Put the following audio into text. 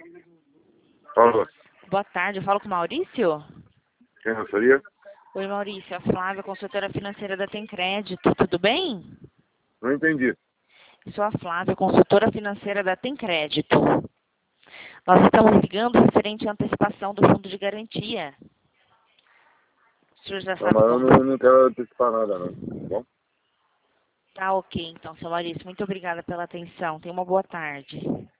Alô, Boa tarde, eu falo com o Maurício? quem gostaria? Oi, Maurício, a Flávia, consultora financeira da Tem Crédito, tudo bem? Não entendi. Sou a Flávia, consultora financeira da Tem Crédito. Nós estamos ligando referente à antecipação do fundo de garantia. O senhor já Não, sabe mas eu como... não quero antecipar nada, não. Tá bom? Tá ok, então, seu Maurício. Muito obrigada pela atenção. Tenha uma boa tarde.